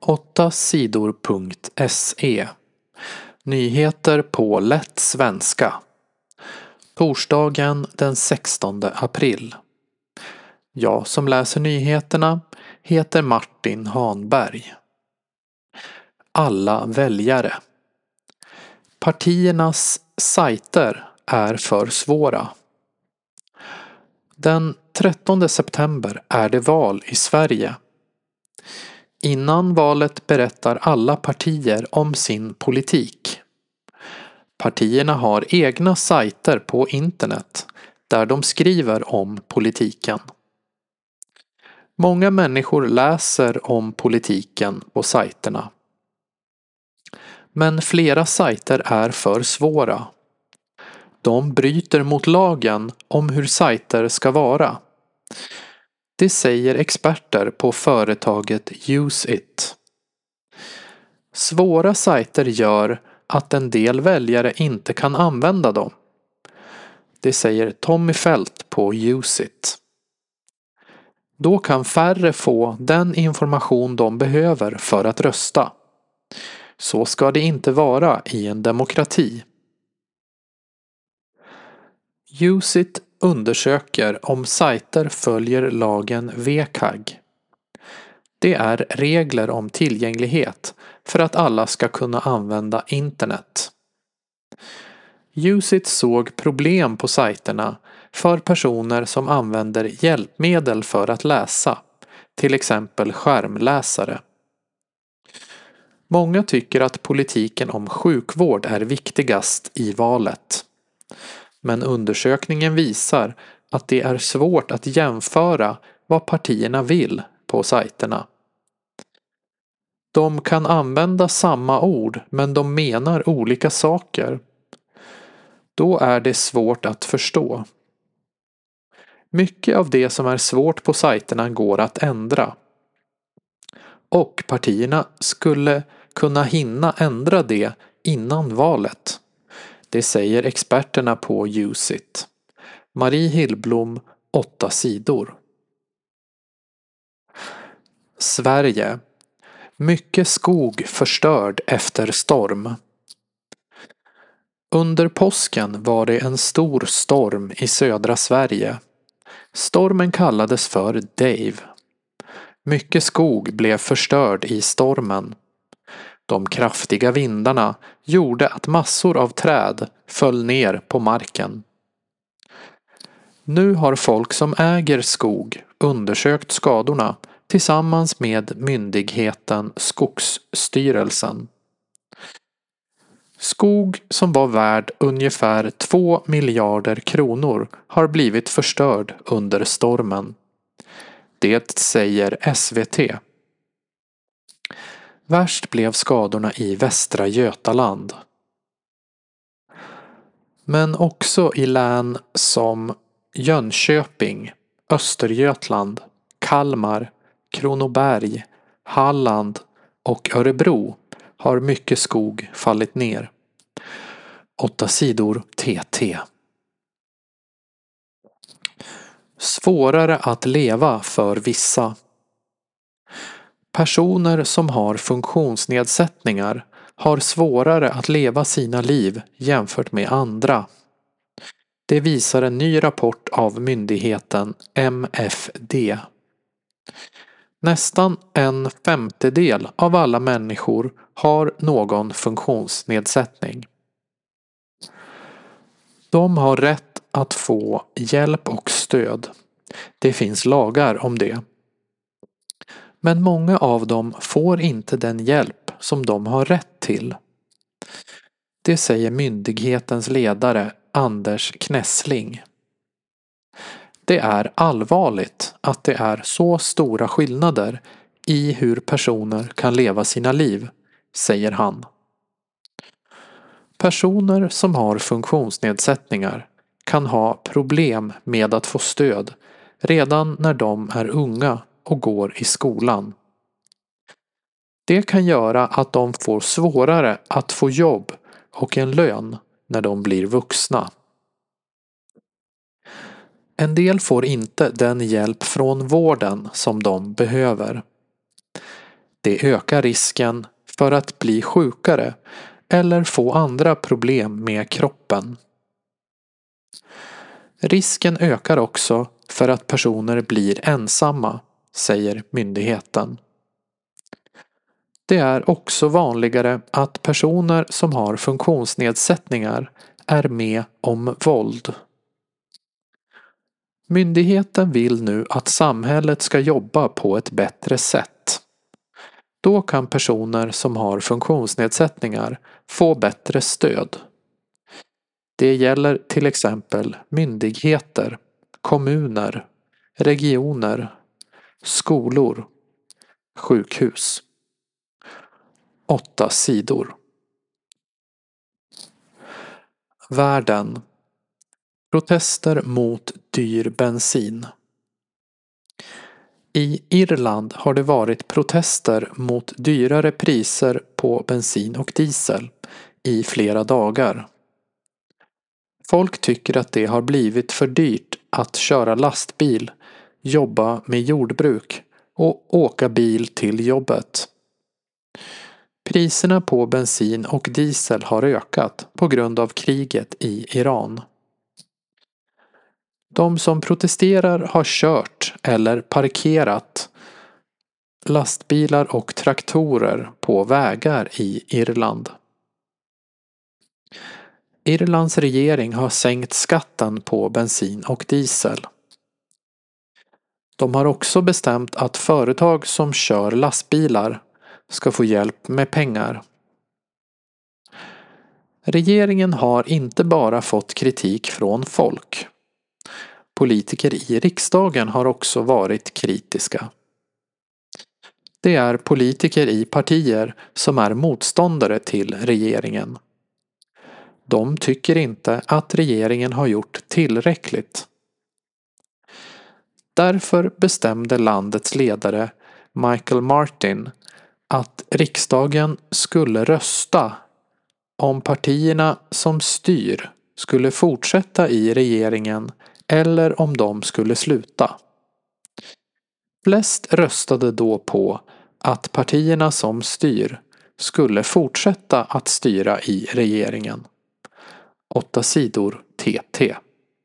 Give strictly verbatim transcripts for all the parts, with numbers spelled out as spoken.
åtta sidor punkt se. Nyheter på lätt svenska. Torsdagen den sextonde april. Jag som läser nyheterna heter Martin Hanberg. Alla väljare. Partiernas sajter är för svåra. Den trettonde september är det val i Sverige. Innan valet berättar alla partier om sin politik. Partierna har egna sajter på internet där de skriver om politiken. Många människor läser om politiken på sajterna. Men flera sajter är för svåra. De bryter mot lagen om hur sajter ska vara. Det säger experter på företaget UseIt. Svåra sajter gör att en del väljare inte kan använda dem. Det säger Tommy Fält på UseIt. Då kan färre få den information de behöver för att rösta. Så ska det inte vara i en demokrati. UseIt undersöker om sajter följer lagen V K A G. Det är regler om tillgänglighet för att alla ska kunna använda internet. UseIt såg problem på sajterna för personer som använder hjälpmedel för att läsa, till exempel skärmläsare. Många tycker att politiken om sjukvård är viktigast i valet. Men undersökningen visar att det är svårt att jämföra vad partierna vill på sajterna. De kan använda samma ord men de menar olika saker. Då är det svårt att förstå. Mycket av det som är svårt på sajterna går att ändra. Och partierna skulle kunna hinna ändra det innan valet. Det säger experterna på UseIt. Marie Hillblom, åtta sidor. Sverige. Mycket skog förstörd efter storm. Under påsken var det en stor storm i södra Sverige. Stormen kallades för Dave. Mycket skog blev förstörd i stormen. De kraftiga vindarna gjorde att massor av träd föll ner på marken. Nu har folk som äger skog undersökt skadorna tillsammans med myndigheten Skogsstyrelsen. Skog som var värd ungefär två miljarder kronor har blivit förstörd under stormen. Det säger S V T. Värst blev skadorna i Västra Götaland. Men också i län som Jönköping, Östergötland, Kalmar, Kronoberg, Halland och Örebro har mycket skog fallit ner. Åtta sidor T T. Svårare att leva för vissa. Personer som har funktionsnedsättningar har svårare att leva sina liv jämfört med andra. Det visar en ny rapport av myndigheten M F D. Nästan en femtedel av alla människor har någon funktionsnedsättning. De har rätt att få hjälp och stöd. Det finns lagar om det. Men många av dem får inte den hjälp som de har rätt till. Det säger myndighetens ledare Anders Knessling. Det är allvarligt att det är så stora skillnader i hur personer kan leva sina liv, säger han. Personer som har funktionsnedsättningar kan ha problem med att få stöd redan när de är unga och går i skolan. Det kan göra att de får svårare att få jobb och en lön när de blir vuxna. En del får inte den hjälp från vården som de behöver. Det ökar risken för att bli sjukare eller få andra problem med kroppen. Risken ökar också för att personer blir ensamma, säger myndigheten. Det är också vanligare att personer som har funktionsnedsättningar är med om våld. Myndigheten vill nu att samhället ska jobba på ett bättre sätt. Då kan personer som har funktionsnedsättningar få bättre stöd. Det gäller till exempel myndigheter, kommuner, regioner, skolor, sjukhus. Åtta sidor. Världen. Protester mot dyr bensin. I Irland har det varit protester mot dyrare priser på bensin och diesel i flera dagar. Folk tycker att det har blivit för dyrt att köra lastbil, jobba med jordbruk och åka bil till jobbet. Priserna på bensin och diesel har ökat på grund av kriget i Iran. De som protesterar har kört eller parkerat lastbilar och traktorer på vägar i Irland. Irlands regering har sänkt skatten på bensin och diesel. De har också bestämt att företag som kör lastbilar ska få hjälp med pengar. Regeringen har inte bara fått kritik från folk. Politiker i riksdagen har också varit kritiska. Det är politiker i partier som är motståndare till regeringen. De tycker inte att regeringen har gjort tillräckligt. Därför bestämde landets ledare Michael Martin att riksdagen skulle rösta om partierna som styr skulle fortsätta i regeringen eller om de skulle sluta. Flest röstade då på att partierna som styr skulle fortsätta att styra i regeringen. Åtta sidor T T.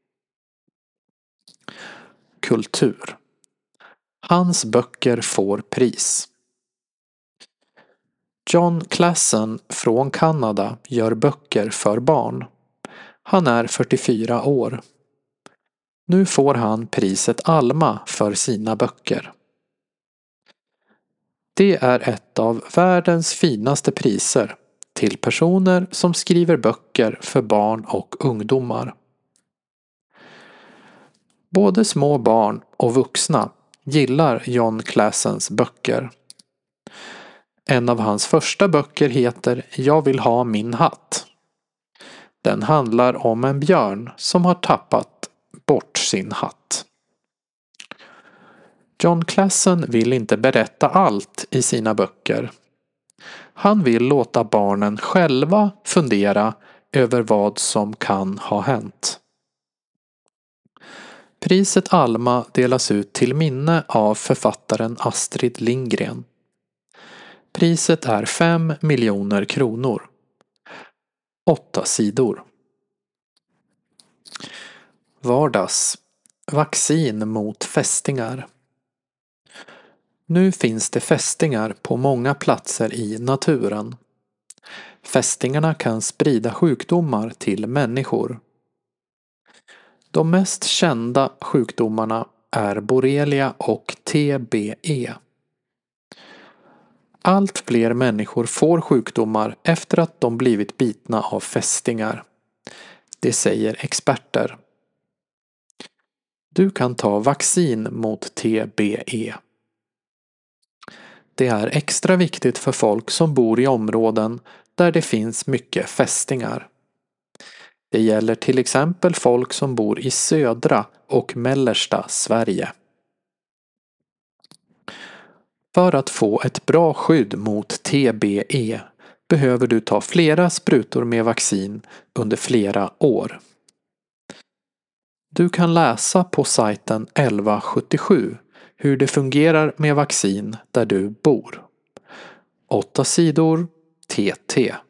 Kultur. Hans böcker får pris. Jon Klassen från Kanada gör böcker för barn. Han är fyrtiofyra år. Nu får han priset Alma för sina böcker. Det är ett av världens finaste priser till personer som skriver böcker för barn och ungdomar. Både små barn och vuxna gillar Jon Klassens böcker. En av hans första böcker heter Jag vill ha min hatt. Den handlar om en björn som har tappat bort sin hatt. Jon Klassen vill inte berätta allt i sina böcker. Han vill låta barnen själva fundera över vad som kan ha hänt. Priset Alma delas ut till minne av författaren Astrid Lindgren. Priset är fem miljoner kronor. Åtta sidor. Vardags. Vaccin mot fästingar. Nu finns det fästingar på många platser i naturen. Fästingarna kan sprida sjukdomar till människor. De mest kända sjukdomarna är borrelia och T B E. Allt fler människor får sjukdomar efter att de blivit bitna av fästingar. Det säger experter. Du kan ta vaccin mot T B E. Det är extra viktigt för folk som bor i områden där det finns mycket fästingar. Det gäller till exempel folk som bor i södra och mellersta Sverige. För att få ett bra skydd mot T B E behöver du ta flera sprutor med vaccin under flera år. Du kan läsa på sajten elva sjuttiosju hur det fungerar med vaccin där du bor. åtta sidor T T.